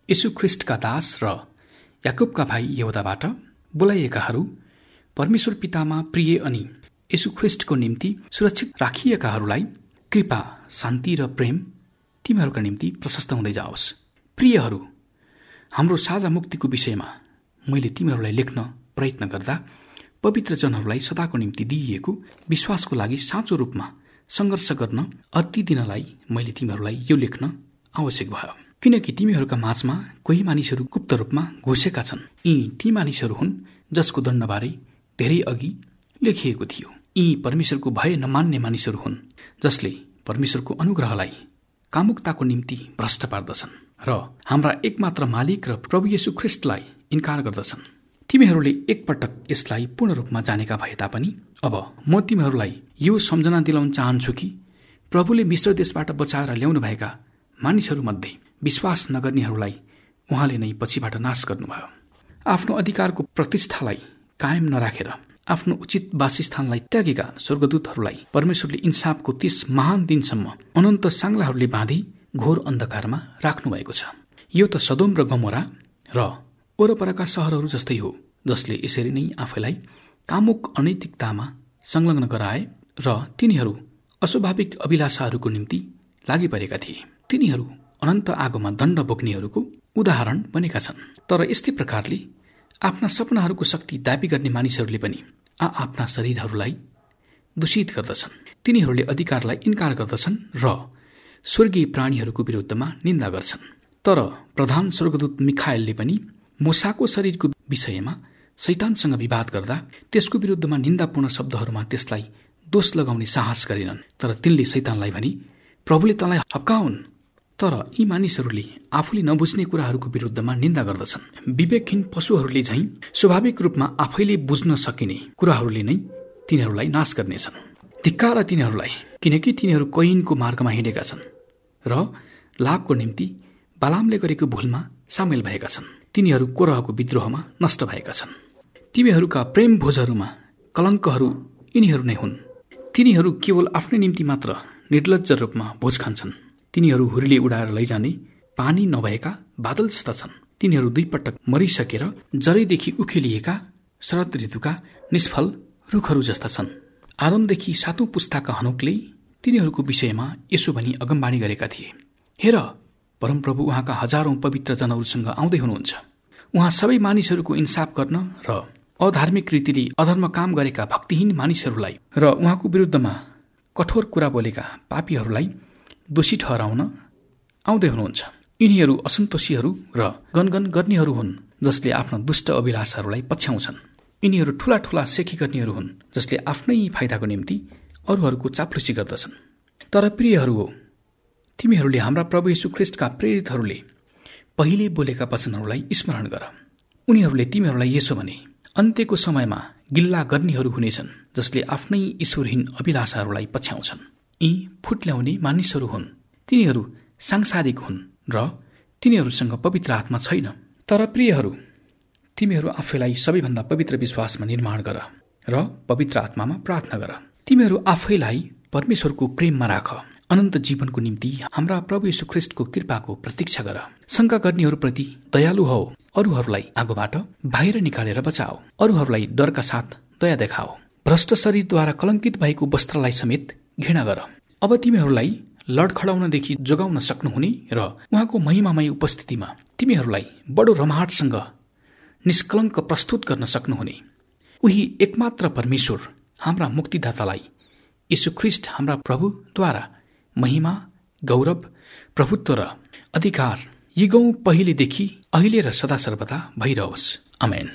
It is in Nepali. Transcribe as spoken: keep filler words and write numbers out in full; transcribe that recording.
यीशु ख्रिस्टका दास र याकुबका भाइ यहुदाबाट बोलाइएकाहरू, परमेश्वर पितामा प्रिय अनि यीशु ख्रिस्टको निम्ति सुरक्षित राखिएकाहरूलाई कृपा, शान्ति र प्रेम तिमीहरूका निम्ति प्रशस्त हुँदै जाओस्। प्रियहरू, हाम्रो साझा मुक्तिको विषयमा मैले तिमीहरूलाई लेख्न प्रयत्न गर्दा पवित्र जनहरूलाई सदाको निम्ति दिइएको विश्वासको लागि साँचो रूपमा सङ्घर्ष गर्न अति दिनलाई मैले तिमीहरूलाई यो लेख्न आवश्यक भयो, किनकि तिमीहरूका माझमा कोही मानिसहरू गुप्त रूपमा घुसेका छन्। यी ती मानिसहरू हुन् जसको दण्डबारे धेरै अघि लेखिएको थियो। यी परमेश्वरको भय नमान्ने मानिसहरू हुन् जसले परमेश्वरको अनुग्रहलाई कामुकताको निम्ति भ्रष्ट पार्दछन् र हाम्रा एकमात्र मालिक र प्रभु येशू ख्रिस्टलाई इन्कार गर्दछन्। तिमीहरूले एकपटक यसलाई पूर्ण रूपमा जानेका भए तापनि अब म तिमीहरूलाई यो सम्झना दिलाउन चाहन्छु कि प्रभुले मिश्र देशबाट बचाएर ल्याउनुभएका मानिसहरूमध्ये विश्वास नगर्नेहरूलाई उहाँले नै पछिबाट नाश गर्नुभयो। आफ्नो अधिकारको प्रतिष्ठालाई कायम नराखेर आफ्नो उचित वासस्थानलाई त्यागेका स्वर्गदूतहरूलाई परमेश्वरले इन्साफको त्यस महान दिनसम्म अनन्त साङ्लाहरूले बाँधी घोर अन्धकारमा राख्नु भएको छ। यो त सदोम र गमोरा र वरपरका सहरहरू जस्तै हो, जसले यसरी नै आफैलाई कामुक अनैतिकतामा संलग्न गराए र तिनीहरू अस्वाभाविक अभिलाषाहरूको निम्ति लागिपरेका थिए। तिनीहरू अनन्त आगोमा दण्ड बोक्नेहरूको उदाहरण बनेका छन्। तर यस्तै प्रकारले आफ्ना सपनाहरूको शक्ति दाबी गर्ने मानिसहरूले पनि आ आफ्ना शरीरहरूलाई दूषित गर्दछन्। तिनीहरूले अधिकारलाई इन्कार गर्दछन् र स्वर्गीय प्राणीहरूको विरुद्धमा निन्दा गर्छन्। तर प्रधान स्वर्गदूत मिखाएलले पनि मूसाको शरीरको विषयमा शैतानसँग विवाद गर्दा त्यसको विरुद्धमा निन्दापूर्ण शब्दहरूमा त्यसलाई दोष लगाउने साहस गरेनन्। तर तिनले शैतानलाई भने प्रभुले तँलाई हप्काउन्। तर यी मानिसहरूले आफूले नबुझ्ने कुराहरूको विरुद्धमा निन्दा गर्दछन्। विवेकहीन पशुहरूले झैं स्वाभाविक रूपमा आफैले बुझ्न सकिने कुराहरूले नै तिनीहरूलाई नाश गर्नेछन्। धिक्कार तिनीहरूलाई, किनकि तिनीहरू कैनको मार्गमा हिँडेका छन् र लाभको निम्ति बालामले गरेको भूलमा सामेल भएका छन्। तिनीहरू कोरहको विद्रोहमा नष्ट भएका छन्। तिमीहरूका प्रेम भोजहरूमा कलङ्कहरू यिनीहरू नै हुन्। तिनीहरू केवल आफ्नै निम्ति मात्र निर्लज्ज रूपमा भोज खान्छन्। तिनीहरू हुरीले उडाएर लैजाने पानी नभएका बादल जस्ता छन्। तिनीहरू दुई पटक मरिसकेर जरैदेखि उखेलिएका शरद ऋतुका निष्फल रुखहरू जस्ता छन्। आदमदेखि सातौं पुस्ताका हनोकले तिनीहरूको विषयमा यसो भनी अगमबाणी गरेका थिए, हेर, परमप्रभु उहाँका हजारौं पवित्र जनहरूसँग आउँदै हुनुहुन्छ। उहाँ सबै मानिसहरूको इन्साफ गर्न र अधार्मिक रीतिले अधर्म काम गरेका भक्तिहीन मानिसहरूलाई र उहाँको विरुद्धमा कठोर कुरा बोलेका पापीहरूलाई दोषी ठहराउन आउँदै हुनुहुन्छ। यिनीहरू असन्तोषीहरू र गनगन गर्नेहरू हुन् जसले आफ्ना दुष्ट अभिलाषाहरूलाई पछ्याउँछन्। यिनीहरू ठूला ठूला सेखी गर्नेहरू हुन् जसले आफ्नै फाइदाको निम्ति अरूहरूको चाप्लुसी गर्दछन्। तर प्रियहरू हो, तिमीहरूले हाम्रा प्रभु येशू ख्रिस्टका प्रेरितहरूले पहिले बोलेका वचनहरूलाई स्मरण गर। उनीहरूले तिमीहरूलाई यसो भने, अन्त्यको समयमा गिल्ला गर्नेहरू हुनेछन् जसले आफ्नै ईश्वरहीन अभिलाषाहरूलाई पछ्याउँछन्। यी फुट्ल्याउने मानिसहरू हुन्। तिनीहरू सांसारिक हुन् र तिनीहरूसँग पवित्र आत्मा छैन। तर प्रियहरू, तिमीहरू आफैलाई सबैभन्दा पवित्र विश्वासमा निर्माण गर र पवित्र आत्मामा प्रार्थना गर। तिमीहरू आफैलाई परमेश्वरको प्रेममा राख। अनन्त जीवनको निम्ति हाम्रा प्रभु येशू ख्रिस्टको कृपाको प्रतीक्षा गर। शंका गर्नेहरूप्रति दयालु हौ। अरूहरूलाई आगोबाट बाहिर निकालेर बचाओ। अरूहरूलाई डरका साथ दया देखाओ। भ्रष्ट शरीरद्वारा कलंकित भएको वस्त्रलाई समेत घृणा गर। अब तिमीहरूलाई लडखडाउनदेखि जोगाउन सक्नुहुने र उहाँको महिमामय उपस्थितिमा तिमीहरूलाई बडो रमाहटसँग निष्कलङ्क प्रस्तुत गर्न सक्नुहुने उही एकमात्र परमेश्वर हाम्रा मुक्तिदातालाई येशू ख्रिस्ट हाम्रा प्रभुद्वारा महिमा, गौरव, प्रभुत्व र अधिकार युगौं पहिलेदेखि अहिले र सदा सर्वदा भइरहोस्। आमेन।